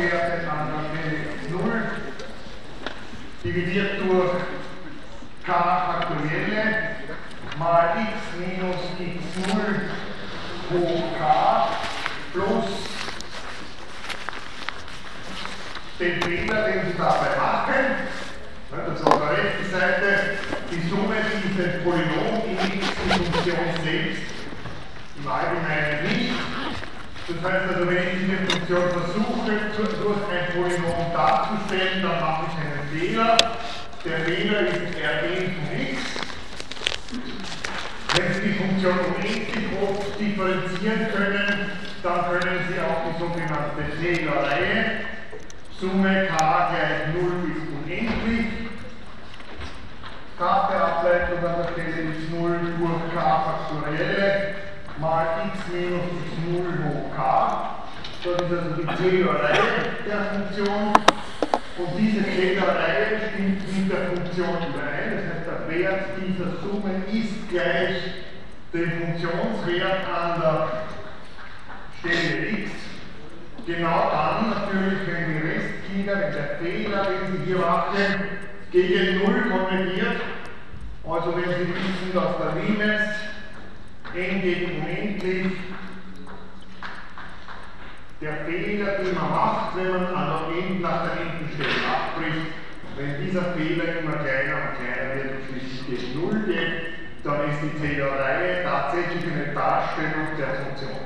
ausgewertet an der Stelle 0, dividiert durch k faktorielle mal x minus x0 hoch k plus den Fehler, den Sie dabei machen. Das ist auf der rechten Seite die Summe dieses Polynom in x die Funktion selbst, im Allgemeinen nicht. Das heißt also, wenn ich diese Funktion versuche, durch ein Polynom darzustellen, dann mache ich einen Fehler. Der Fehler ist Rn von x. Wenn Sie die Funktion unendlich hoch differenzieren können, dann können Sie auch die sogenannte Taylor-Reihe Summe k gleich 0 bis unendlich. Kraft der Ableitung an der Stelle ist 0 durch k faktorielle mal x minus x0 hoch k. Das ist also die Taylor-Reihe der Funktion. Und diese Taylor-Reihe stimmt mit der Funktion überein. Das heißt, der Wert dieser Summe ist gleich dem Funktionswert an der Stelle x. Genau dann natürlich, wenn die Restglieder, wenn der Fehler, den Sie hier machen, gegen 0 konvergiert. Also wenn Sie wissen, dass der Limes n gegen unendlich der Fehler, den man macht, wenn man nach der enden Stelle abbricht, wenn dieser Fehler immer kleiner und kleiner wird und schließlich gegen 0 geht, dann ist die Taylor-Reihe tatsächlich eine Darstellung der Funktion.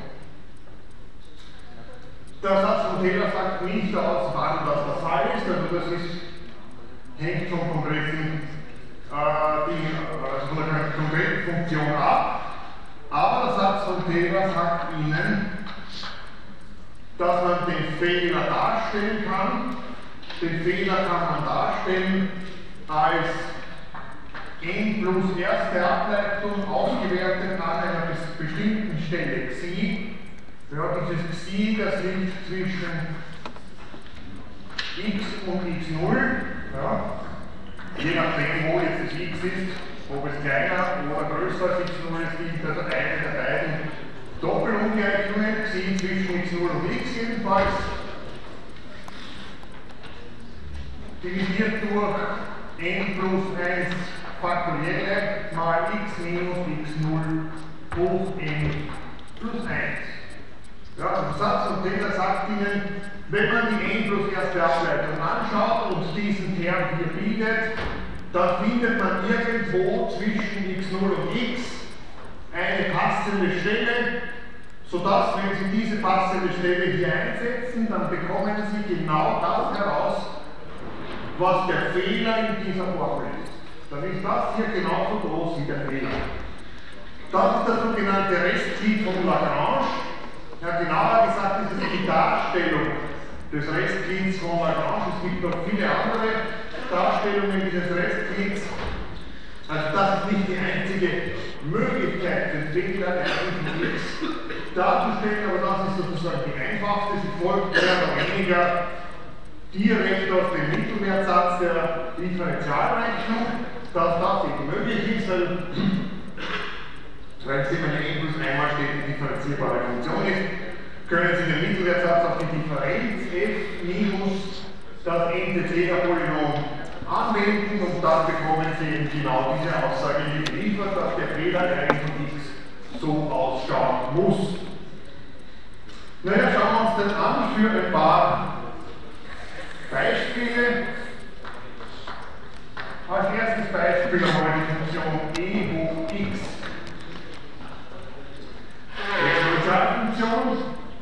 Der Satz von Taylor sagt nicht aus, wann das der Fall ist, also das hängt vom konkreten von der konkreten Funktion ab. Aber der Satz von Taylor sagt Ihnen, dass man den Fehler darstellen kann. Den Fehler kann man darstellen als n plus erste Ableitung ausgewertet an einer bestimmten Stelle xi. Ja, dieses xi, das liegt zwischen x und x0. Ja. Je nachdem, wo jetzt das x ist, ob es kleiner oder größer als x0 ist, liegt also eine der beiden Doppelungleichungen, xi zwischen x0 und x jedenfalls, dividiert durch n plus 1 faktorielle mal x minus x0 hoch n plus 1. Ja, der Satz von Taylor sagt Ihnen, wenn man die n plus erste Ableitung anschaut und diesen Term hier bildet, dann findet man irgendwo zwischen x0 und x eine passende Stelle, sodass, wenn Sie diese passende Stelle hier einsetzen, dann bekommen Sie genau das heraus, was der Fehler in dieser Formel ist. Dann ist das hier genauso groß wie der Fehler. Das ist das sogenannte Restglied von Lagrange. Ja, genauer gesagt ist es die Darstellung des Restglieds von Lagrange. Es gibt noch viele andere Darstellungen dieses Restglieds. Also das ist nicht die einzige Möglichkeit, den Fehler von x darzustellen, aber das ist sozusagen die einfachste. Sie folgt mehr oder weniger direkt aus dem Mittelwertsatz der Differentialrechnung, dass das eben möglich ist, weil es immer eine n plus einmal ständig differenzierbare Funktion ist, können Sie den Mittelwertsatz auf die Differenz f minus das NTT-Polynom anwenden und dann bekommen Sie eben genau diese Aussage geliefert, dass der Fehler R von x so ausschauen muss. Naja, schauen wir uns das an für ein paar Beispiele. Als erstes Beispiel haben wir die Funktion e hoch x. Exponentialfunktion.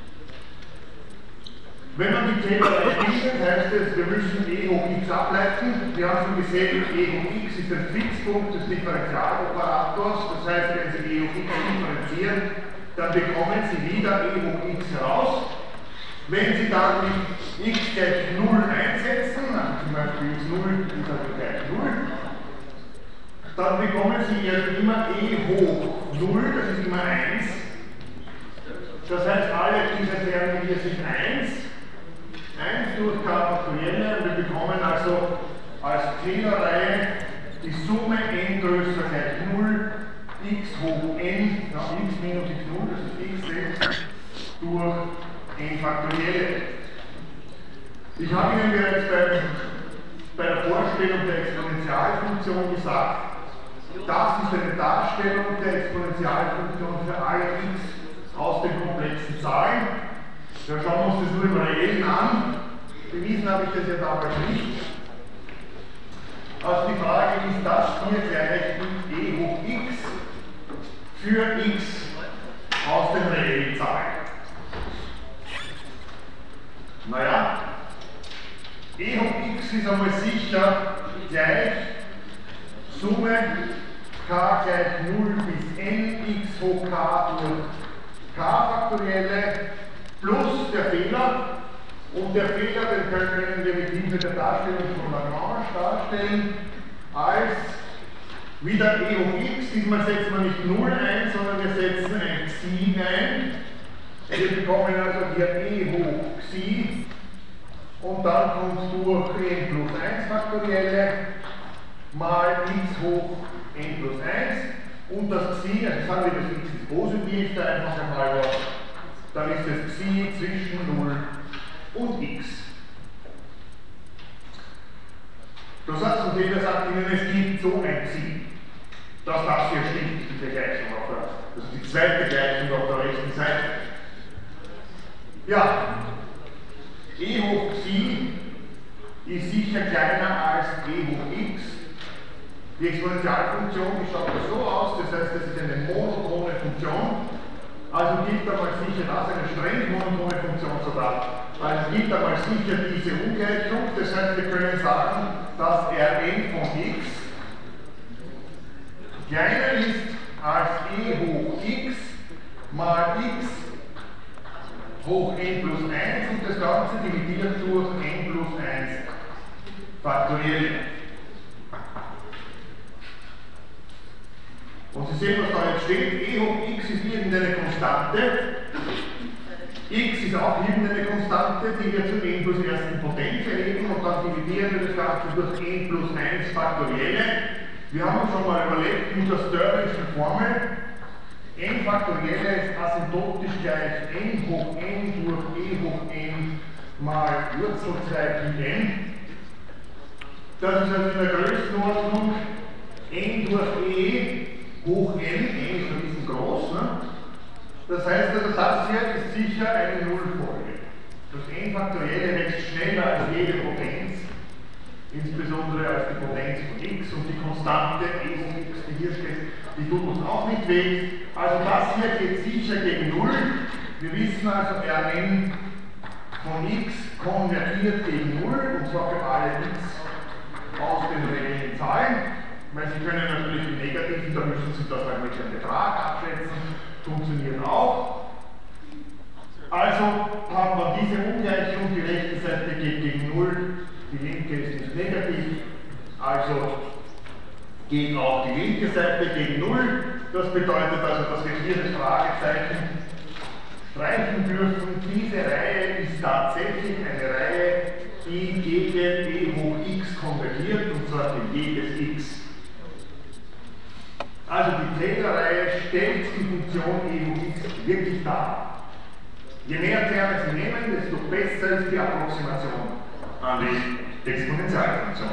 Wenn man die Taylor-Reihe bildet, heißt es, wir müssen e hoch x ableiten. Wir haben schon gesehen, e hoch x ist ein Fixpunkt des Differentialoperators. Das heißt, wenn Sie e hoch x differenzieren, dann bekommen Sie wieder e hoch x heraus. Wenn Sie dann mit x gleich 0 einsetzen, also zum Beispiel x0 ist also gleich 0, dann bekommen Sie immer e hoch 0, das ist immer 1. Das heißt, alle diese Terme hier sind 1. 1 durch k faktorielle und wir bekommen also als Taylor-Reihe die Summe n größer gleich 0, x hoch n, ja, x minus x0, das ist x selbst, durch n faktorielle. Ich habe Ihnen bereits bei der Vorstellung der Exponentialfunktion gesagt, das ist eine Darstellung der Exponentialfunktion für alle x aus den komplexen Zahlen. Ja, schauen wir uns das nur im Reellen an. Bewiesen habe ich das ja damals nicht. Also die Frage ist, das hier gleich e hoch x für x aus den reellen Zahlen. Naja, e hoch x ist einmal sicher gleich Summe k gleich 0 bis n x hoch k durch k faktorielle plus der Fehler. Und der Fehler, den können wir mit Hilfe der Darstellung von Lagrange darstellen als wieder e hoch x. Diesmal setzen wir nicht 0 ein, sondern wir setzen ein Xi ein. Wir bekommen also hier e hoch Xi und dann kommt durch n plus 1 faktorielle mal x hoch n plus 1 und das Xi, also sagen wir, das x ist positiv, der einfache Fall war, dann ist das Xi zwischen 0 und x. Der Satz von Taylor sagt Ihnen, es gibt so ein Xi, dass das hier stimmt, diese Gleichung auf der, das ist die zweite Gleichung auf der rechten Seite. Ja, e hoch Xi ist sicher kleiner als e hoch x. Die Exponentialfunktion, die schaut so aus, das heißt, das ist eine monotone Funktion. Also gibt einmal sicher, das ist eine streng monotone Funktion sogar. Also gibt einmal sicher diese Ungleichung, das heißt, wir können sagen, dass Rn von x kleiner ist als e hoch x mal x hoch n plus 1 und das Ganze dividiert durch n plus 1 faktorielle. Und Sie sehen, was da jetzt steht, e hoch x ist irgendeine Konstante, x ist auch irgendeine Konstante, die wir zu n plus ersten Potenz erheben und dann dividieren wir das Ganze durch n plus 1 faktorielle. Wir haben uns schon mal überlegt mit der Stirlingschen Formel, n faktorielle ist asymptotisch gleich n hoch n durch e hoch n mal Wurzel 2 pi n. Das ist also in der Größenordnung n durch e hoch n ist ein bisschen groß. Ne? Das heißt, der Satz hier ist sicher eine Nullfolge. Das n faktorielle wächst schneller als jede Potenz, insbesondere als die Potenz von x und die Konstante e hoch x, die hier steht, die tut uns auch nicht weh. Also das hier geht sicher gegen 0. Wir wissen also, Rn von x konvergiert gegen 0 und zwar für alle x aus den reellen Zahlen. Weil Sie können natürlich die negativen, da müssen Sie das halt mit dem Betrag abschätzen, funktioniert auch. Also haben wir diese Ungleichung, die rechte Seite geht gegen 0, die linke ist nicht negativ, also geht auch die linke Seite gegen 0. Das bedeutet also, dass wir hier das Fragezeichen streichen dürfen. Diese Reihe ist tatsächlich eine Reihe, die gegen e hoch x konvergiert, und zwar in jedes x. Also die Taylor-Reihe stellt die Funktion e hoch x wirklich dar. Je mehr Terme Sie nehmen, desto besser ist die Approximation an die Exponentialfunktion.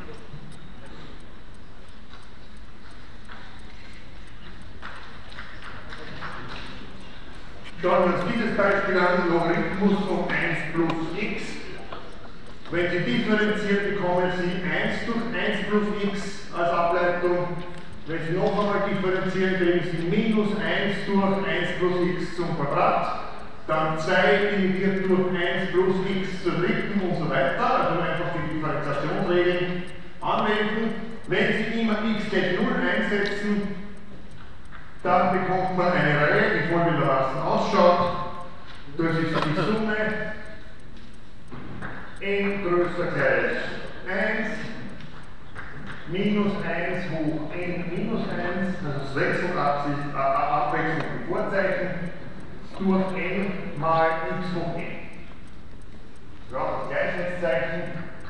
Schauen wir uns dieses Beispiel an, Logarithmus um 1 plus x. Wenn Sie differenzieren, bekommen Sie 1 durch 1 plus x als Ableitung. Wenn Sie noch einmal differenzieren, kriegen Sie minus 1 durch 1 plus x zum Quadrat. Dann 2 dividiert durch 1 plus x zur dritten und so weiter. Also einfach die Differentiationsregeln anwenden. Wenn Sie immer x gleich 0 einsetzen, dann bekommt man eine Reihe, die folgendermaßen ausschaut. Das ist die Summe n größer gleich 1 minus 1 hoch n minus 1, also das Wechselabsicht, Abwechslung im Vorzeichen, durch n mal x hoch n. Ja, das Gleichheitszeichen,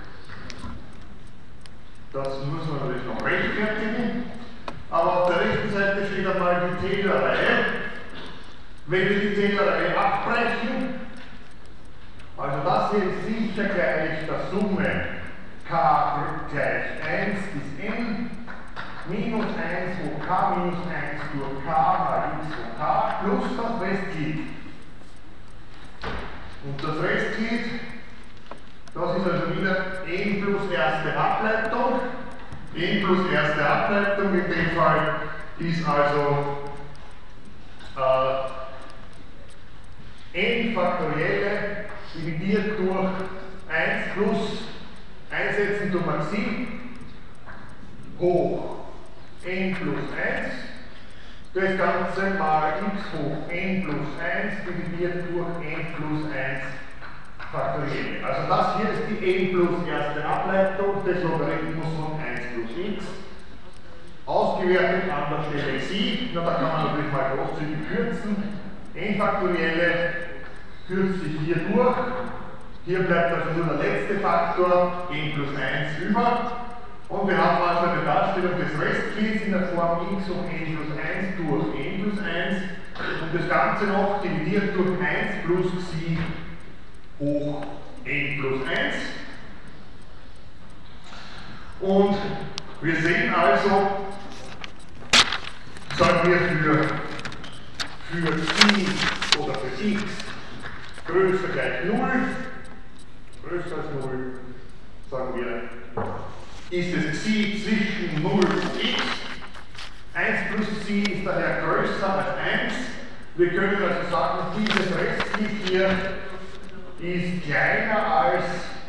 das muss man natürlich noch rechtfertigen, aber auf der rechten Seite steht einmal die Taylor-Reihe. Wenn wir die Taylor-Reihe abbrechen, Also das hier ist sicher gleich der Summe k gleich 1 bis n minus 1 hoch k minus 1 durch k mal x hoch k plus das Restglied. Und das Restglied, das ist also wieder n plus erste Ableitung. N plus erste Ableitung in dem Fall ist also n faktorielle dividiert durch 1 plus einsetzen durch Maxim hoch n plus 1. Das Ganze mal x hoch n plus 1 dividiert durch n plus 1 faktorielle. Also das hier ist die n plus erste Ableitung des Logarithmus von 1 plus x. Ausgewertet an der Stelle xi, na, da kann man natürlich mal großzügig kürzen. N faktorielle kürzt sich hier durch. Hier bleibt also nur der letzte Faktor, n plus 1 über. Und wir haben also eine Darstellung des Restglieds in der Form x hoch n plus 1 durch n plus 1 und das Ganze noch dividiert durch 1 plus xi hoch n plus 1. Und wir sehen also, sagen wir für xi oder für x größer gleich 0, größer als 0, sagen wir, ist es xi zwischen 0 und x. 1 plus xi ist daher größer als 1. Wir können also sagen, dieses Restglied hier ist kleiner als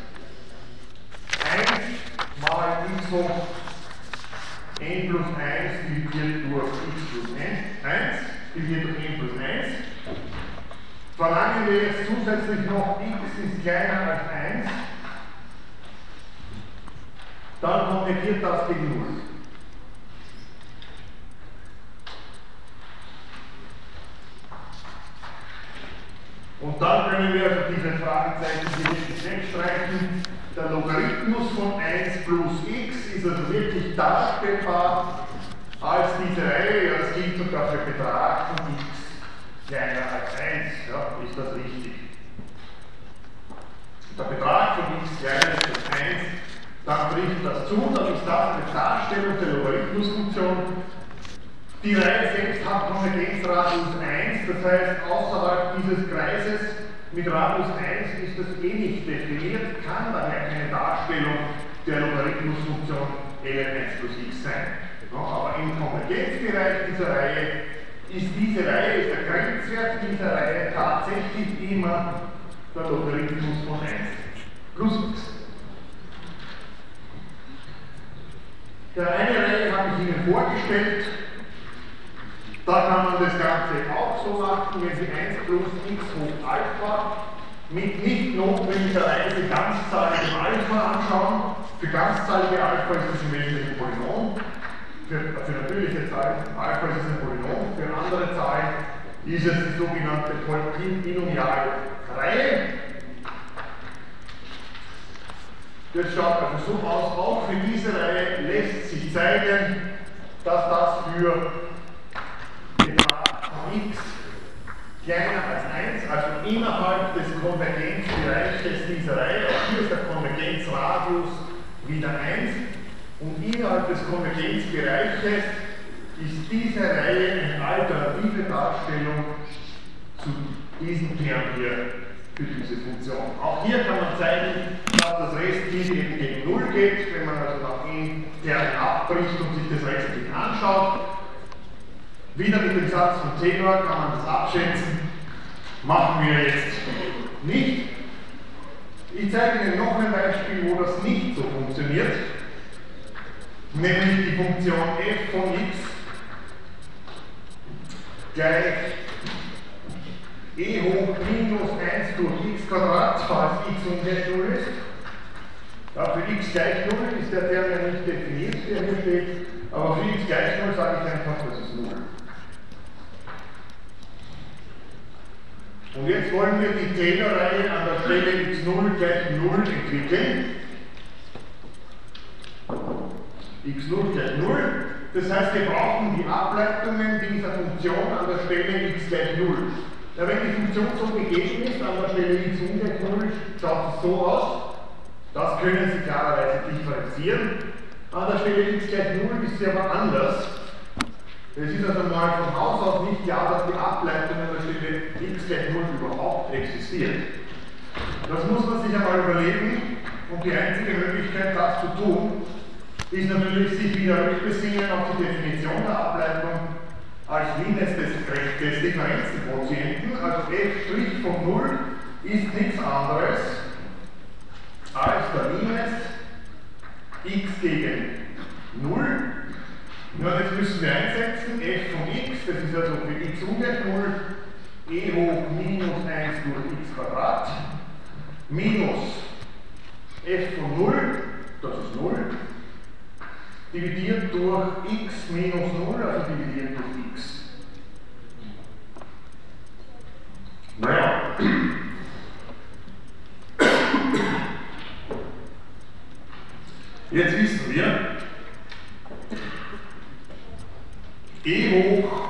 1 mal x hoch n plus 1 dividiert durch x plus 1 dividiert durch n plus 1. Verlangen wir jetzt zusätzlich noch x ist kleiner als 1, dann konvertiert das gegen 0. Und dann können wir also diese Fragezeichen direkt wegstreichen. Der Logarithmus von 1 plus x ist also wirklich darstellbar als diese Reihe. Ja, das gilt sogar für Betrag von x kleiner als 1. Ja, ist das richtig? Der Betrag von x kleiner als 1, dann trifft das zu, dann ist das eine Darstellung der Logarithmusfunktion. Die Reihe selbst hat Konvergenzradius 1, das heißt, außerhalb dieses Kreises mit Radius 1 ist das eh nicht definiert, kann daher keine Darstellung der Logarithmusfunktion ln1 plus x sein. Ja, aber im Konvergenzbereich dieser Reihe ist diese Reihe, ist der Grenzwert dieser Reihe tatsächlich immer der Logarithmus von 1 plus x. Der eine Reihe habe ich Ihnen vorgestellt. Da kann man das Ganze auch so machen, wenn Sie 1 plus x hoch Alpha mit nicht notwendigerweise ganzzahligem Alpha anschauen. Für ganzzahlige Alpha ist es im Wesentlichen ein Polynom. Für natürliche Zahlen Alpha ist es ein Polynom. Für andere Zahlen ist es die sogenannte Binomialreihe. Das schaut also so aus. Auch für diese Reihe lässt sich zeigen, dass das für x kleiner als 1, also innerhalb des Konvergenzbereiches dieser Reihe, auch hier ist der Konvergenzradius wieder 1 und innerhalb des Konvergenzbereiches ist diese Reihe eine alternative Darstellung zu diesem Term hier für diese Funktion. Auch hier kann man zeigen, dass das Restglied eben gegen 0 geht, wenn man also nach n Termen abbricht und sich das Restglied anschaut. Wieder mit dem Satz von Taylor kann man das abschätzen. Machen wir jetzt nicht. Ich zeige Ihnen noch ein Beispiel, wo das nicht so funktioniert. Nämlich die Funktion f von x gleich e hoch minus 1 durch x Quadrat, falls x ungleich 0 ist. Ja, für x gleich 0 ist der Term ja nicht definiert, der hier steht. Aber für x gleich 0 sage ich einfach, das ist 0. Und jetzt wollen wir die Taylor-Reihe an der Stelle x0 gleich 0 entwickeln. x0 gleich 0. Das heißt, wir brauchen die Ableitungen dieser Funktion an der Stelle x gleich 0. Ja, wenn die Funktion so gegeben ist, an der Stelle x ungleich 0, schaut es so aus. Das können Sie klarerweise differenzieren. An der Stelle x gleich 0 ist sie aber anders. Es ist also mal von Haus aus nicht klar, dass die Ableitung an der Stelle x gleich 0 überhaupt existiert. Das muss man sich einmal überlegen, und die einzige Möglichkeit, das zu tun, ist natürlich, sich wieder rückbesinnen auf die Definition der Ableitung als Limes des Differenzenquotienten. Also f' von 0 ist nichts anderes als der Limes x gegen 0. Ja, jetzt müssen wir einsetzen, f von x, das ist also für x ungleich 0, e hoch minus 1 durch x Quadrat, minus f von 0, das ist 0, dividiert durch x minus 0, also dividiert durch x. Naja. Jetzt wissen wir, e hoch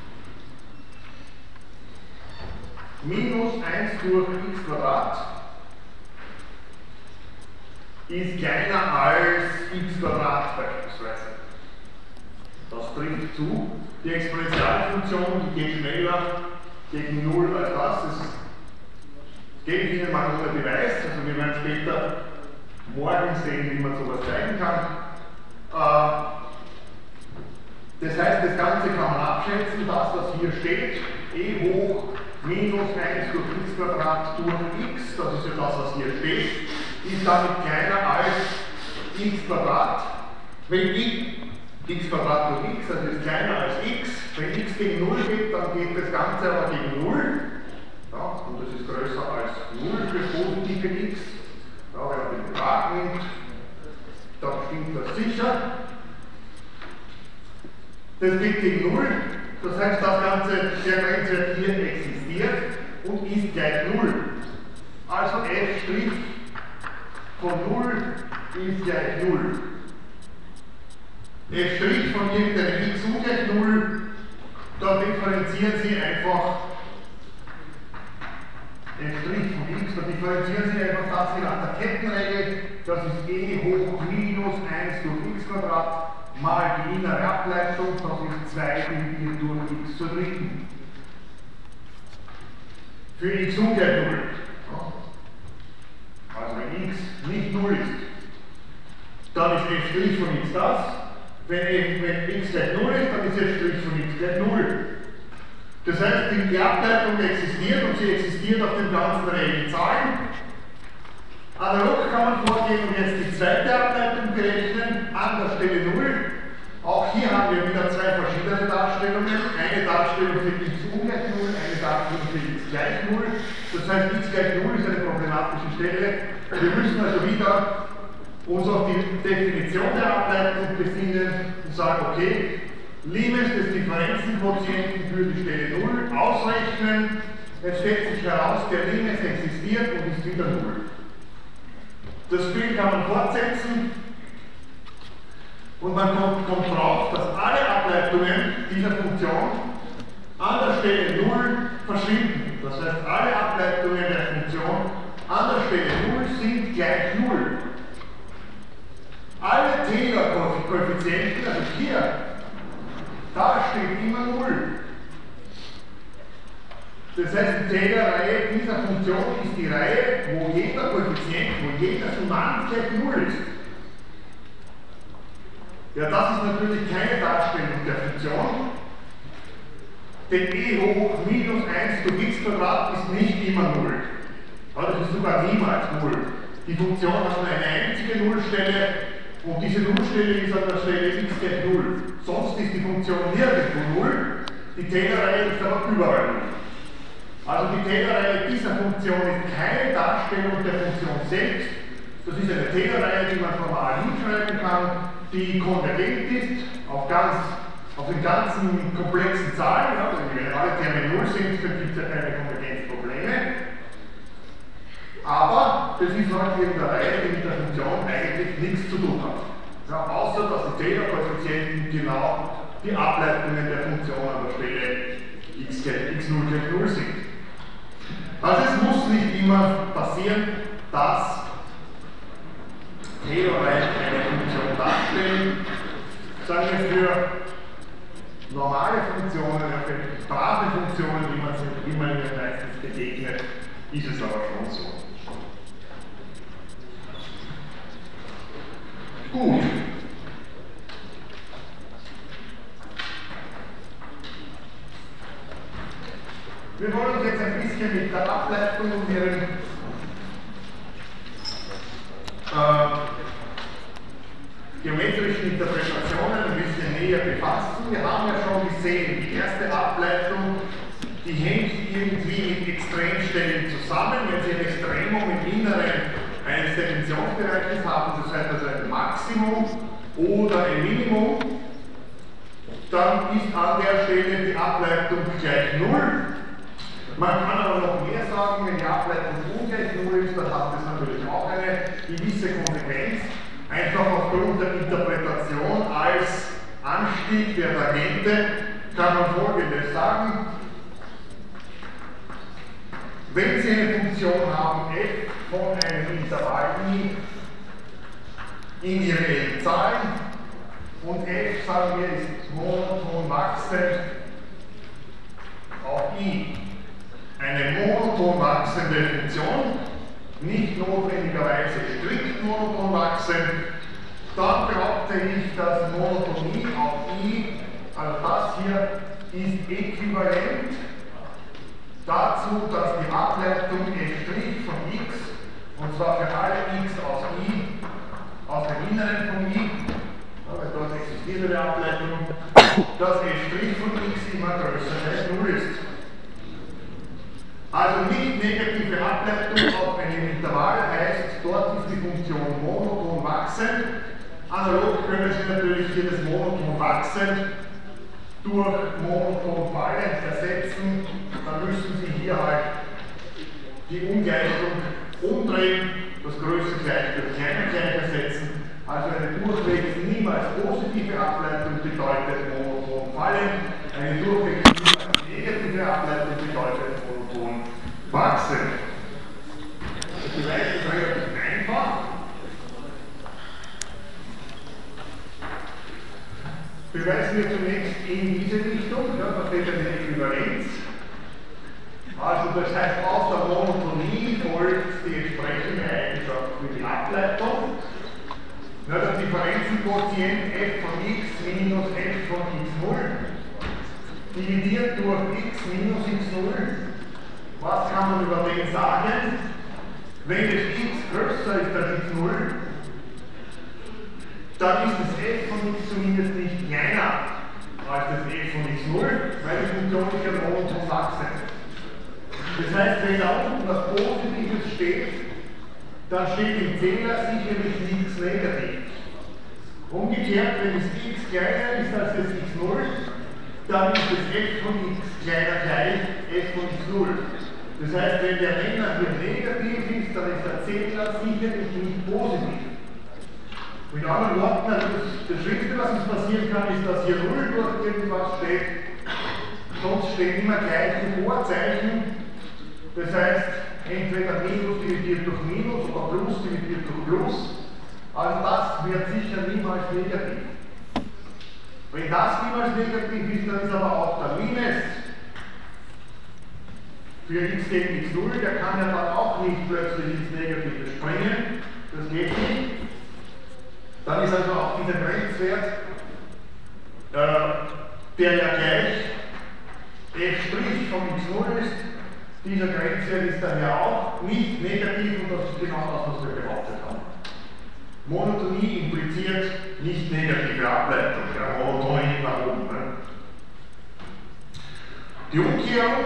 minus 1 durch x Quadrat ist kleiner als x Quadrat beispielsweise. Das trifft zu. Die Exponentialfunktion, die geht schneller gegen 0 als das. Gebe ich Ihnen mal ohne Beweis, also wir werden später morgen sehen, wie man sowas zeigen kann. Das heißt, das Ganze kann man abschätzen, das was hier steht, e hoch minus 1 durch x Quadrat durch x, das ist ja das, was hier steht, ist damit kleiner als x Quadrat. Wenn x Quadrat durch x, also ist kleiner als x, wenn x gegen 0 geht, dann geht das Ganze aber gegen 0. Ja, und das ist größer als 0 für positive x. Ja, wenn man den Betrag nimmt, dann stimmt das sicher. Das geht gegen 0, das heißt, das Ganze, der Grenzwert hier existiert und ist gleich 0. Also f' von 0 ist gleich 0. f' von irgendeinem x ungleich 0, da differenzieren Sie einfach f' von x, da differenzieren Sie einfach das hier an der Kettenregel, das ist e hoch minus 1 durch x Quadrat mal die innere Ableitung, das ist 2 dividiert durch x zur dritten. Für x ungleich 0. Also wenn x nicht 0 ist, dann ist f' von x das. Wenn x gleich 0 ist, dann ist f' von x gleich 0. Das heißt, die Ableitung existiert und sie existiert auf den ganzen reellen Zahlen. Analog kann man vorgehen und jetzt die zweite Ableitung berechnen, an der Stelle 0. Auch hier haben wir wieder zwei verschiedene Darstellungen. Eine Darstellung für x ungleich 0, eine Darstellung für x gleich 0. Das heißt, x gleich 0 ist eine problematische Stelle. Wir müssen also wieder uns auf die Definition der Ableitung besinnen und sagen, okay, Limes des Differenzenquotienten für die Stelle 0 ausrechnen. Es stellt sich heraus, der Limes existiert und ist wieder 0. Das Spiel kann man fortsetzen und man kommt drauf, dass alle Ableitungen dieser Funktion an der Stelle 0 verschwinden. Das heißt, alle Ableitungen der Funktion an der Stelle 0 sind gleich 0. Alle Taylor-Koeffizienten, also hier, da steht immer 0. Das heißt, die Taylor-Reihe dieser Funktion ist die Reihe, wo jeder Koeffizient, wo jeder Summand gleich 0 ist. Ja, das ist natürlich keine Darstellung der Funktion, denn e hoch minus 1 durch x Quadrat ist nicht immer 0. Also das ist sogar niemals 0. Die Funktion hat nur eine einzige Nullstelle und diese Nullstelle ist an der Stelle x gleich 0. Sonst ist die Funktion nirgendwo 0, die Taylor-Reihe ist aber überall 0. Also die Taylor-Reihe dieser Funktion ist keine Darstellung der Funktion selbst. Das ist eine Taylor-Reihe, die man formal hinschreiben kann, die konvergent ist auf den ganzen komplexen Zahlen. Ja, wenn alle Terme 0 sind, dann gibt es ja keine Konvergenzprobleme. Aber das ist halt in der Reihe, die mit der Funktion eigentlich nichts zu tun hat. Ja, außer dass die Taylor-Koeffizienten genau die Ableitungen der Funktion an der Stelle x0 gleich 0 sind. Also es muss nicht immer passieren, dass T-Reihen eine Funktion darstellen. Sagen wir für normale Funktionen, für brave Funktionen, wie man ihnen meistens begegnet, ist es aber schon so. Gut. Wir wollen uns jetzt ein bisschen mit der Ableitung und ihren geometrischen Interpretationen ein bisschen näher befassen. Wir haben ja schon gesehen, die erste Ableitung, die hängt irgendwie mit Extremstellen zusammen. Wenn Sie ein Extremum im Inneren eines Dimensionsbereiches haben, das heißt also ein Maximum oder ein Minimum, dann ist an der Stelle die Ableitung gleich 0. Man kann aber noch mehr sagen, wenn die Ableitung ungleich 0 ist, dann hat das natürlich auch eine gewisse Konsequenz. Einfach aufgrund der Interpretation als Anstieg der Tangente kann man Folgendes sagen. Wenn Sie eine Funktion haben, f von einem Intervall i in die reellen Zahlen und f, sagen wir, ist monoton wachsend auf i. Eine monoton wachsende Funktion, nicht notwendigerweise strikt monoton wachsend, dann behaupte ich, dass Monotonie auf i, also das hier, ist äquivalent dazu, dass die Ableitung f' von x, und zwar für alle x aus i, aus dem Inneren von i, weil dort existiert eine Ableitung, dass f' von x immer größer als 0 ist. Also nicht negative Ableitung auf einem Intervall heißt, dort ist die Funktion monoton wachsend. Analog können Sie natürlich hier das monoton wachsend durch monoton fallend ersetzen. Dann müssen Sie hier halt die Ungleichung umdrehen, das Größe gleich durch kleiner gleich ersetzen. Also eine durchwegs niemals positive Ableitung bedeutet monoton fallend, eine durchwegs niemals negative Ableitung bedeutet monoton wachsend. Das Beweis ist relativ einfach. Beweisen wir zunächst in diese Richtung, ja, da steht ja die Äquivalenz. Also das heißt, aus der Monotonie folgt die entsprechende Eigenschaft für die Ableitung. Ja, der Differenzenquotient f von x minus f von x0 dividiert durch x minus x0. Was kann man über den sagen? Wenn das x größer ist als x0, dann ist das f von x zumindest nicht kleiner als das f von x0, weil die Funktion ist ja monoton wachsend. Das heißt, wenn da unten was Positives steht, dann steht im Zähler sicherlich nichts negativ. Umgekehrt, wenn das x kleiner ist als das x0, dann ist das f von x kleiner gleich f von x0. Das heißt, wenn der Nenner hier negativ ist, dann ist der Zähler sicherlich nicht positiv. Mit anderen Worten, also das Schlimmste, was uns passieren kann, ist, dass hier 0 durch irgendwas steht. Sonst steht immer gleiche Vorzeichen. Das heißt, entweder Minus dividiert durch Minus oder Plus dividiert durch Plus. Also das wird sicher niemals negativ. Wenn das niemals negativ ist, dann ist aber auch der Minus für x gegen x0, der kann ja dann auch nicht plötzlich ins Negative springen. Das geht nicht. Dann ist also auch dieser Grenzwert, der ja gleich f' von x0 ist, dieser Grenzwert ist daher auch nicht negativ und das ist genau das, was wir behauptet haben. Monotonie impliziert nicht negative Ableitung, ja, Monotonie nach oben. Ne? Die Umkehrung,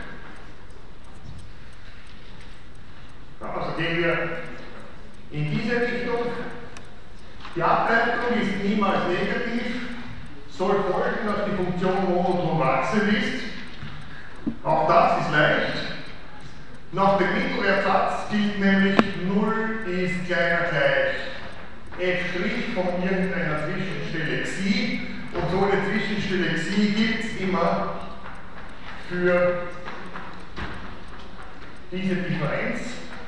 ja, also gehen wir in diese Richtung. Die Ableitung ist niemals negativ, soll folgen, dass die Funktion monoton wachsend ist. Auch das ist leicht. Nach dem Mittelwertsatz gilt nämlich 0 ist kleiner gleich f' von irgendeiner Zwischenstelle xi, und so eine Zwischenstelle xi gibt es immer für diese Differenz.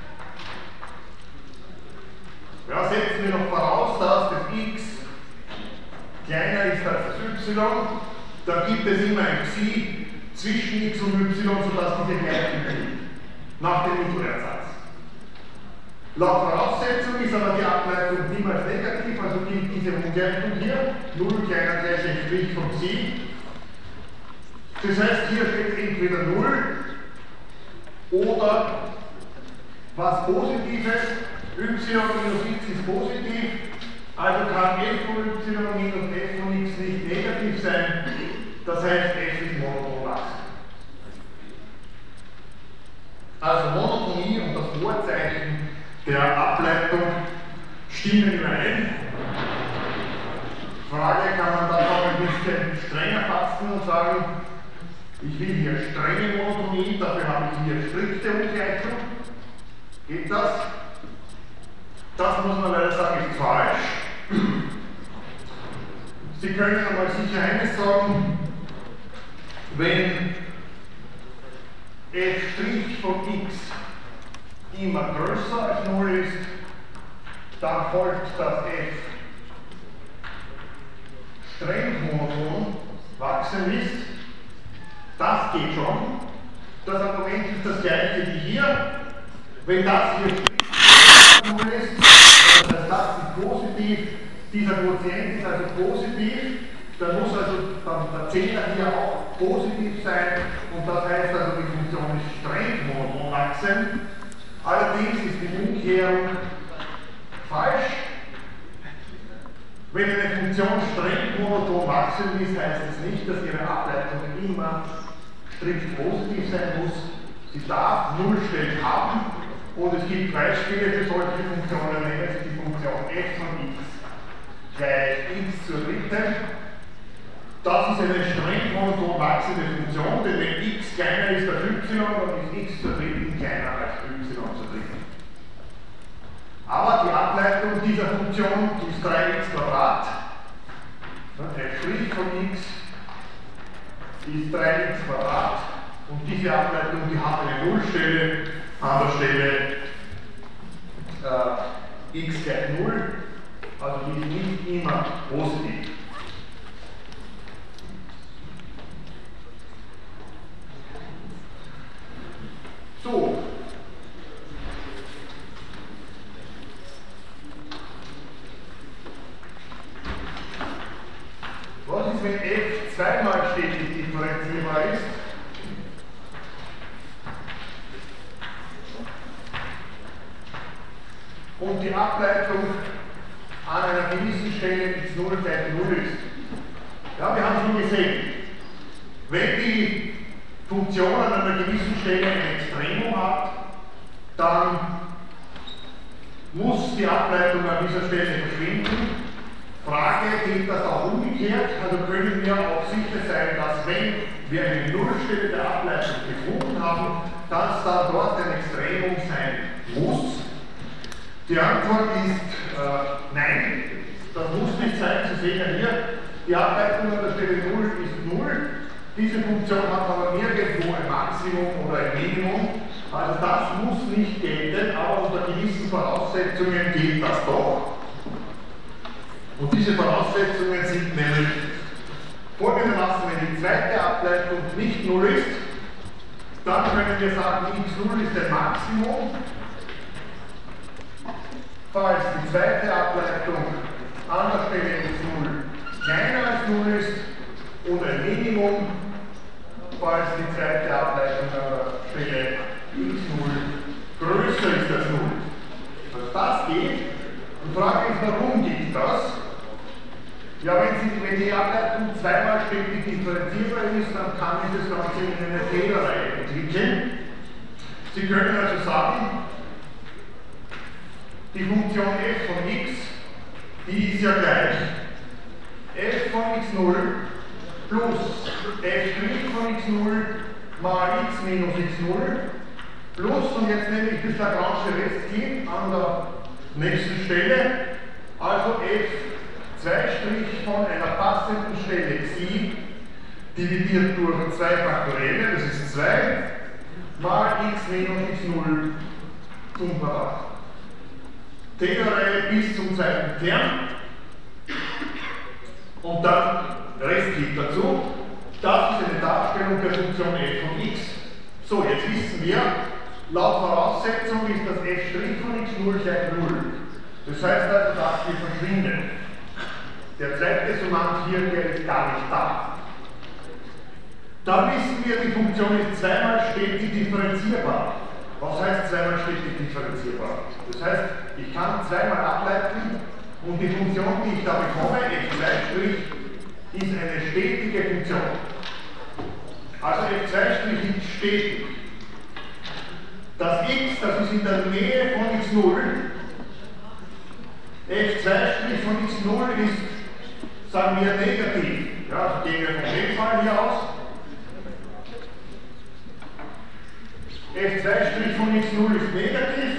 Ja, setzen wir noch voraus, dass das x kleiner ist als das y, dann gibt es immer ein Psi zwischen x und y, sodass diese gleich sind, nach dem Mittelwertsatz. Laut Voraussetzung ist aber die Ableitung niemals negativ, also gilt diese Umgleichung hier, 0 kleiner gleich ein Strich vom Psi. Das heißt, hier steht entweder 0 oder was Positives, y minus x ist positiv, also kann f von y minus f von x nicht negativ sein, das heißt f ist monoton wachsen. Also Monotonie und das Vorzeichen der Ableitung stimmen überein. Frage kann man dann auch ein bisschen strenger fassen und sagen, ich will hier strenge Monotonie, dafür habe ich hier strikte Ungleichung. Geht das? Das muss man leider sagen, ist falsch. Sie können einmal sicher eines sagen, wenn f' von x immer größer als 0 ist, dann folgt, dass f streng monoton wachsen ist. Das geht schon. Das Argument ist das gleiche wie hier. Wenn das hier streng 0 ist, das heißt, das ist positiv, dieser Quotient ist also positiv, dann muss also der Zehner hier auch positiv sein und das heißt also, die Funktion ist streng monoton wachsen. Allerdings ist die Umkehrung falsch. Wenn eine Funktion streng monoton wachsen ist, heißt es nicht, dass ihre Ableitung immer strikt positiv sein muss. Sie darf Nullstellen haben und es gibt Beispiele für solche Funktionen, nehmen Sie die Funktion f von x gleich x zur dritten. Das ist eine streng monoton wachsende Funktion, denn wenn x kleiner ist als y, dann ist x zur dritten kleiner als y zur dritten. Aber die Ableitung dieser Funktion ist 3x Quadrat. f' von x ist 3x Quadrat und diese Ableitung, die hat eine Nullstelle an der Stelle x gleich 0, also die ist nicht immer positiv. So. Was ist, wenn f zweimal stetig differenzierbar ist? Und die Ableitung an einer gewissen Stelle x0 gleich 0 ist. Ja, wir haben schon gesehen, wenn die Funktion an einer gewissen Stelle ein Extremum hat, dann muss die Ableitung an dieser Stelle verschwinden. Frage, gilt das auch umgekehrt? Also können wir auch sicher sein, dass wenn wir eine Nullstelle der Ableitung gefunden haben, dass da dort ein Extremum sein muss? Die Antwort ist nein, das muss nicht sein. Sie sehen ja hier, die Ableitung an der Stelle 0 ist 0. Diese Funktion hat aber nirgendwo ein Maximum oder ein Minimum. Also das muss nicht gelten, aber unter gewissen Voraussetzungen gilt das doch. Und diese Voraussetzungen sind nämlich folgendermaßen: wenn die zweite Ableitung nicht 0 ist, dann können wir sagen, x0 ist ein Maximum. Falls die zweite Ableitung an der Stelle x0 kleiner als 0 ist und ein Minimum, falls die zweite Ableitung an der Stelle x0 größer ist als 0. Also das geht. Die Frage ist, warum geht das? Ja, wenn die Ableitung zweimal stetig differenzierbar ist, dann kann ich das Ganze in eine Fehlerreihe entwickeln. Sie können also sagen, die Funktion f von x, die ist ja gleich f von x0 plus f' von x0 mal x minus x0 plus, und jetzt nehme ich das Lagrange Restglied an der nächsten Stelle, also f' von einer passenden Stelle xi dividiert durch 2 Faktorielle, das ist 2, mal x minus x0 zum Quadrat. Taylor-Reihe bis zum zweiten Term und dann Rest liegt dazu. Das ist eine Darstellung der Funktion f von x. So, jetzt wissen wir, laut Voraussetzung ist das f' von x0 gleich 0. Das heißt also, das hier verschwindet. Der zweite Summand hier, der ist gar nicht da. Dann wissen wir, die Funktion ist zweimal stetig differenzierbar. Was heißt zweimal stetig differenzierbar? Das heißt, ich kann zweimal ableiten und die Funktion, die ich da bekomme, f2' ist eine stetige Funktion. Also f2' ist stetig. Das x, das ist in der Nähe von x0. f2' von x0 ist, sagen wir, negativ. Ja, also gehen wir von dem Fall hier aus. f2' von x0 ist negativ.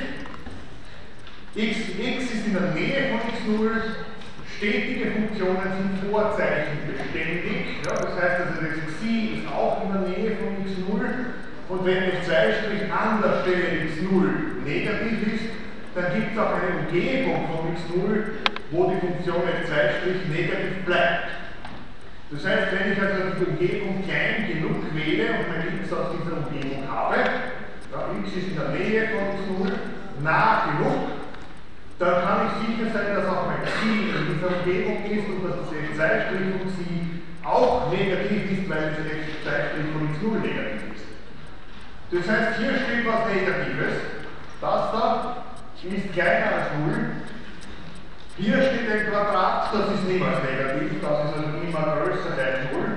x ist in der Nähe von x0. Stetige Funktionen sind vorzeichenbeständig. Ja, das heißt also, das xi ist auch in der Nähe von x0. Und wenn f2' an der Stelle x0 negativ ist, dann gibt es auch eine Umgebung von x0, wo die Funktion f2' negativ bleibt. Das heißt, wenn ich also die Umgebung klein genug wähle und mein x aus dieser Umgebung habe, ja, x ist in der Nähe von x0, nah genug, dann kann ich sicher sein, dass auch mein xi in dieser Umgebung ist und dass das f2' von xi auch negativ ist, weil das f2' von x0 negativ ist. Das heißt, hier steht was Negatives. Das da ist kleiner als 0. Hier steht ein Quadrat, das ist niemals negativ, das ist also immer größer als 0.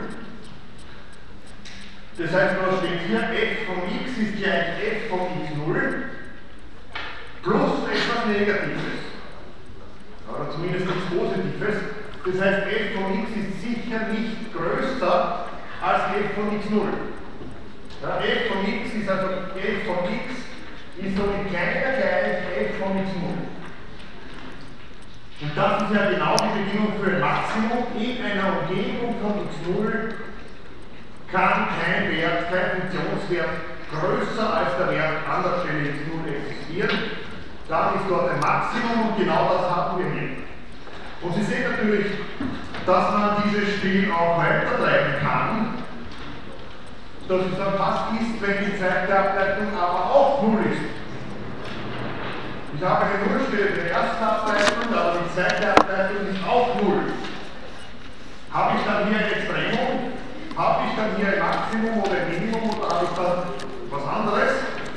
Das heißt, was steht hier? f von x ist gleich f von x0 plus etwas Negatives. Oder zumindest nichts Positives. Das heißt, f von x ist sicher nicht größer als f von x0. Ja, f von x ist also f von x ist somit kleiner gleich f von x0. Und das ist ja genau die Bedingung für ein Maximum. In einer Umgebung von x0 kann kein Wert, kein Funktionswert größer als der Wert an der Stelle x0 existieren. Dann ist dort ein Maximum und genau das haben wir hier. Und Sie sehen natürlich, dass man dieses Spiel auch weitertreiben kann. Dass es dann fast ist, wenn die zweite Ableitung aber auch 0 ist. Ich habe eine Nullstelle in der ersten Ableitung, aber die zweite Ableitung ist auch 0. Habe ich dann hier ein Extremum? Habe ich dann hier ein Maximum oder ein Minimum oder habe ich dann was anderes?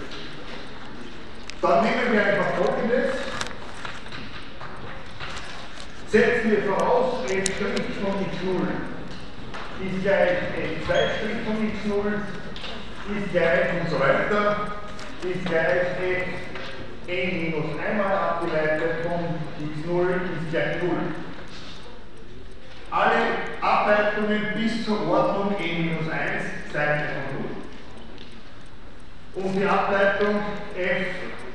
Dann nehmen wir einfach Folgendes. Setzen wir voraus, f' von x0 ist gleich f2' von x0, ist gleich und so weiter, ist gleich f n minus einmal abgeleitet von x0 ist gleich 0. Alle Ableitungen bis zur Ordnung n minus 1 seien von 0. Und die Ableitung f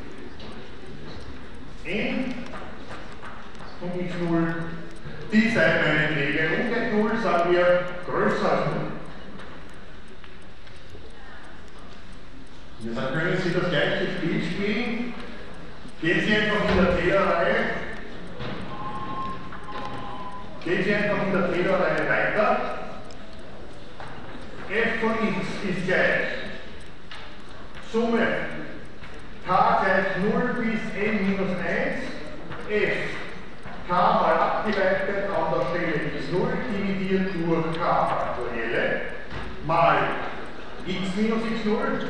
n von x0, die sei meinetwegen unter 0, sagen wir, größer als 0. Und dann können Sie das gleiche Spiel spielen. Gehen Sie einfach in der Taylor-Reihe. Gehen Sie einfach in der Taylor-Reihe weiter. f von x ist gleich Summe k gleich 0 bis n minus 1 f k mal abgeleitet an der Stelle x0 dividiert durch k Faktorielle mal x minus x0.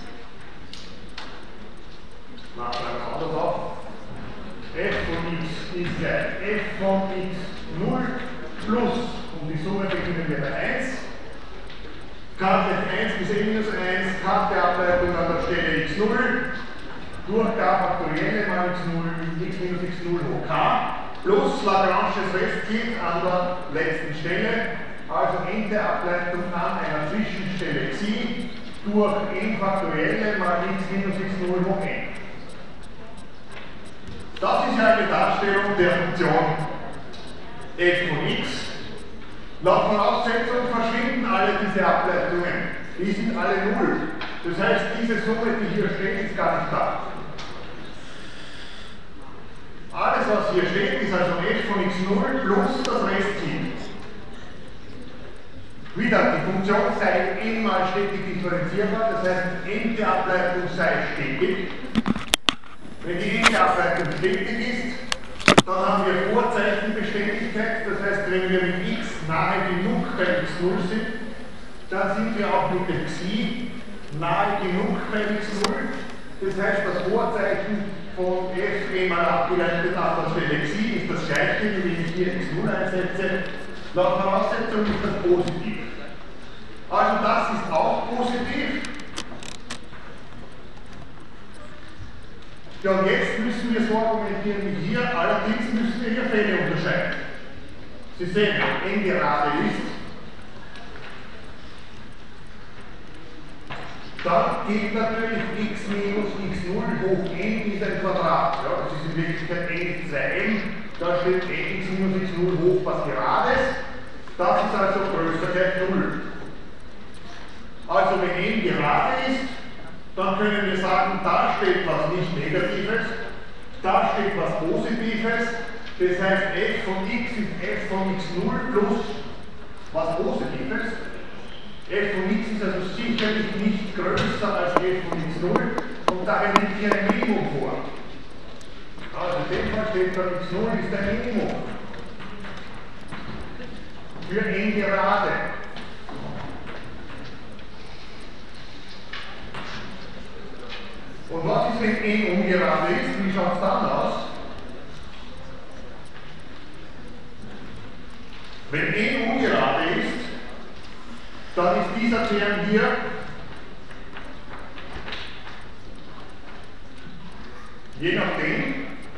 Machen wir das anders auf. f von x ist gleich f von x0 plus, und die Summe beginnen wir bei 1. K gleich 1 bis n minus 1, k Ableitung an der Stelle x0 durch k Faktorielle mal x0, x minus x0 hoch k. Plus Lagranges Restglied an der letzten Stelle, also Ende Ableitung an einer Zwischenstelle xi durch n Faktorielle mal x minus x0 hoch n. Das ist ja eine Darstellung der Funktion f von x. Laut Voraussetzung verschwinden alle diese Ableitungen. Die sind alle 0. Das heißt, diese Summe, die hier steht, ist gar nicht da. Alles, was hier steht, ist also f von x0 plus das Restkind. Wieder, die Funktion sei n mal stetig differenzierbar, das heißt, die n-te Ableitung sei stetig. Wenn die n-te Ableitung stetig ist, dann haben wir Vorzeichenbeständigkeit, das heißt, wenn wir mit x nahe genug bei x0 sind, dann sind wir auch mit dem Xi nahe genug bei x0. Das heißt, das Vorzeichen von f mal abgeleitet nach der Stelle Xi ist das gleiche, wie wenn ich hier x0 einsetze. Laut Voraussetzung ist das positiv. Also das ist auch positiv. Ja, und jetzt müssen wir so argumentieren wie hier, allerdings müssen wir hier Fälle unterscheiden. Sie sehen, wenn n gerade ist, dann geht natürlich x minus x0 hoch n ist ein Quadrat. Ja, das ist in Wirklichkeit n ist 2n, da steht n x minus x0 hoch was Gerades. Das ist also größer gleich 0. Also wenn n gerade ist, dann können wir sagen, da steht was nicht Negatives, da steht was Positives. Das heißt, f von x ist f von x0 plus was Positives. f von x ist also sicherlich nicht größer als f von x0 und daher liegt hier ein Minimum vor. Also in dem Fall steht da x0 ist ein Minimum. Für n gerade. Und was ist, wenn n ungerade ist? Wie schaut es dann aus? Wenn n ungerade ist, dann ist dieser Term hier je nachdem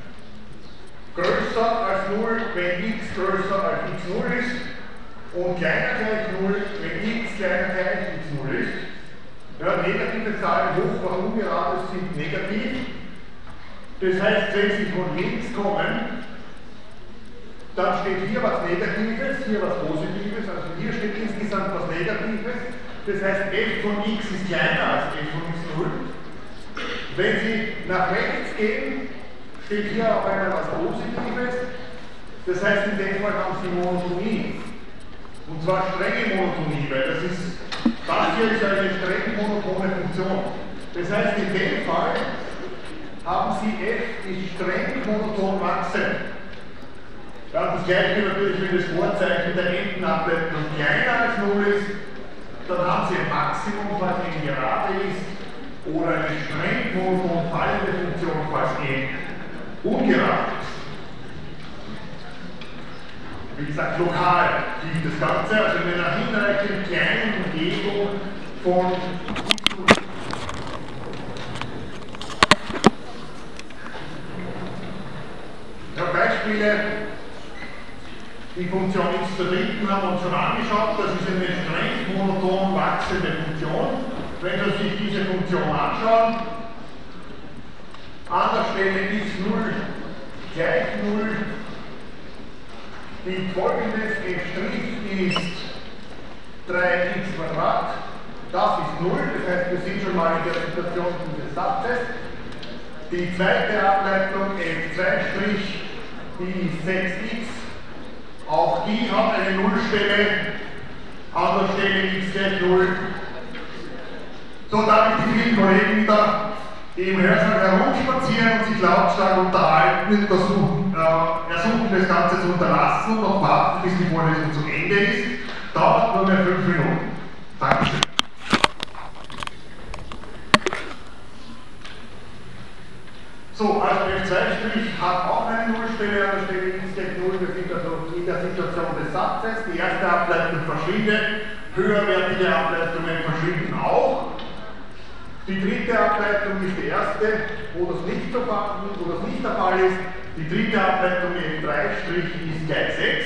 größer als 0, wenn x größer als x0 ist und kleiner gleich 0, wenn x kleiner gleich x0 ist. Ja, negative Zahlen hoch, was ungerade sind, negativ. Das heißt, wenn sie von links kommen, dann steht hier was Negatives, hier was Positives, also hier steht insgesamt was Negatives. Das heißt, f von x ist kleiner als f von x0. Wenn Sie nach rechts gehen, steht hier auf einmal was Positives. Das heißt, in dem Fall haben Sie Monotonie. Und zwar strenge Monotonie, weil das hier ist eine streng monotone Funktion. Das heißt, in dem Fall haben Sie f ist streng monoton wachsen. Ja, das gleiche natürlich, wenn das Vorzeichen der Endenableitung kleiner als 0 ist, dann haben Sie ein Maximum, falls n gerade ist, oder eine streng monoton fallende Funktion, falls n ungerade ist. Wie gesagt, lokal gilt das Ganze, also in einer hinreichend kleinen Umgebung von ja, Beispiele. Die Funktion x zur dritten haben wir uns schon angeschaut, das ist eine streng monoton wachsende Funktion. Wenn Sie sich diese Funktion anschauen, an der Stelle x0 gleich 0, die folgendes f' ist 3x², das ist 0, das heißt, wir sind schon mal in der Situation dieses Satzes. Die zweite Ableitung f2', die ist 6x. Auch die hat eine Nullstelle an der Stelle x gleich 0. So darf ich die vielen Kollegen da im Hörsaal herumspazieren und sich lautstark unterhalten und versuchen das Ganze zu unterlassen und noch warten, bis die Vorlesung zu Ende ist. Dauert nur mehr 5 Minuten. Dankeschön. So, also f2' hat auch eine Nullstelle an der Stelle x gleich 0. Wir sind also in der Situation des Satzes. Die erste Ableitung verschwindet, höherwertige Ableitungen verschwinden auch. Die dritte Ableitung ist die erste, wo das nicht der Fall ist. Die dritte Ableitung f3' ist gleich 6.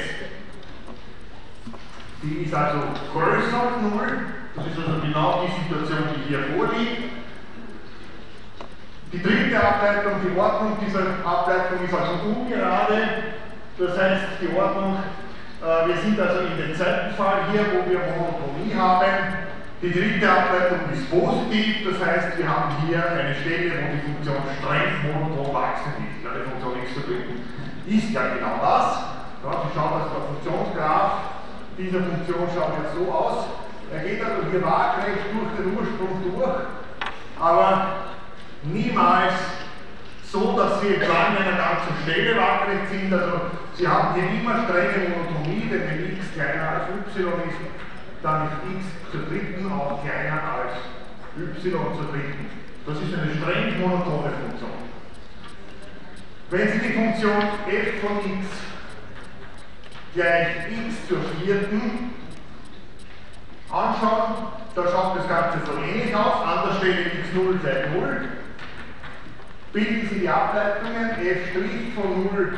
Die ist also größer als 0. Das ist also genau die Situation, die hier vorliegt. Die dritte Ableitung, die Ordnung dieser Ableitung ist also ungerade. Das heißt, die Ordnung, wir sind also in dem zweiten Fall hier, wo wir Monotonie haben. Die dritte Ableitung ist positiv, das heißt, wir haben hier eine Stelle, wo die Funktion streng monoton wachsen ist. Ja, die Funktion x zu dritten ist ja genau das. Ja, Sie schauen, dass der Funktionsgraph dieser Funktion schaut jetzt so aus. Er geht also hier waagrecht durch den Ursprung durch, aber niemals so, dass Sie entlang einer ganzen Stelle waagrecht sind. Also Sie haben hier immer strenge Monotonie, denn wenn x kleiner als y ist, dann ist x zur dritten auch kleiner als y zur dritten. Das ist eine streng monotone Funktion. Wenn Sie die Funktion f von x gleich x zur vierten anschauen, da schaut das Ganze so ähnlich aus. An der Stelle x0 gleich 0. Bilden Sie die Ableitungen f' von 0,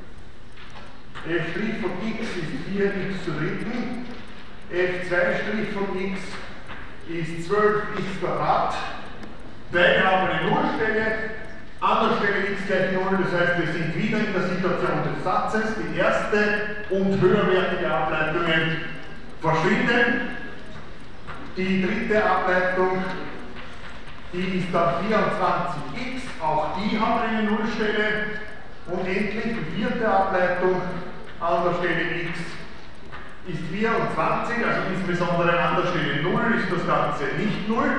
f' von x ist 4x zur dritten, f2' von x ist 12x². Beide haben eine Nullstelle, an der Stelle x gleich 0, das heißt, wir sind wieder in der Situation des Satzes. Die erste und höherwertige Ableitungen verschwinden. Die dritte Ableitung, die ist dann 24x, auch die haben eine Nullstelle. Und endlich die vierte Ableitung an der Stelle x ist 24, also insbesondere an der Stelle 0 ist das Ganze nicht 0.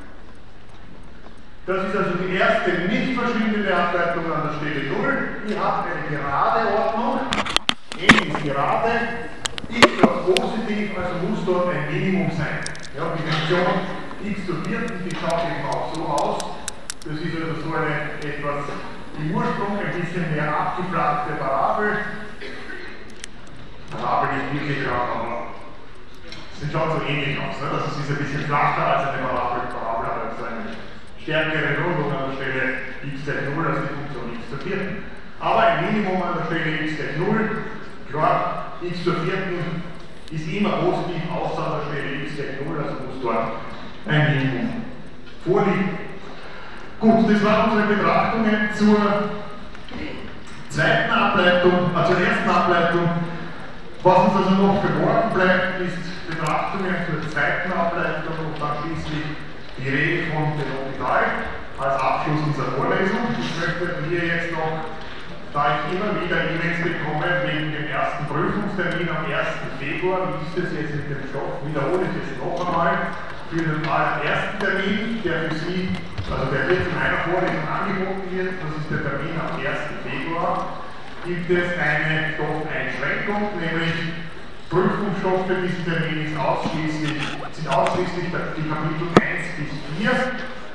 Das ist also die erste nicht verschwindende Ableitung an der Stelle 0. Die hat eine gerade Ordnung. N ist gerade, x dort positiv, also muss dort ein Minimum sein. Ja, die Funktion x zur vierten, die schaut eben auch so aus. Das ist also so eine etwas im Ursprung ein bisschen mehr abgeflachte Parabel. Parabel ist wirklich gerade, aber sie schaut so ähnlich aus. Ne? Also sie ist ein bisschen flacher als eine Parabel. Parabel hat also eine stärkere Rundung an der Stelle x gleich 0 als die Funktion x zur vierten. Aber ein Minimum an der Stelle x gleich 0. Klar, x zur vierten ist immer positiv, außer an der Stelle x gleich 0, also muss dort ein Minimum vorliegen. Gut, das waren unsere Betrachtungen zur zweiten Ableitung, zur ersten Ableitung. Was uns also noch verborgen bleibt, ist Betrachtungen zur zweiten Ableitung und dann schließlich die Rede von L'Hopital als Abschluss unserer Vorlesung. Ich möchte hier jetzt noch, da ich immer wieder E-Mails bekomme wegen dem ersten Prüfungstermin am 1. Februar, wie ist es jetzt mit dem Stoff, wiederhole ich es noch einmal, für den allerersten Termin, der für Sie, also der jetzt in einer Vorlesung angeboten wird, das ist der Termin am 1. Februar, gibt es eine Stoffeinschränkung, nämlich Prüfungsstoffe diesen Termin sind ausschließlich die Kapitel 1 bis 4.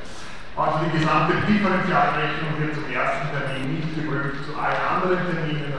Also die gesamte Differentialrechnung wird zum ersten Termin nicht geprüft, zu allen anderen Terminen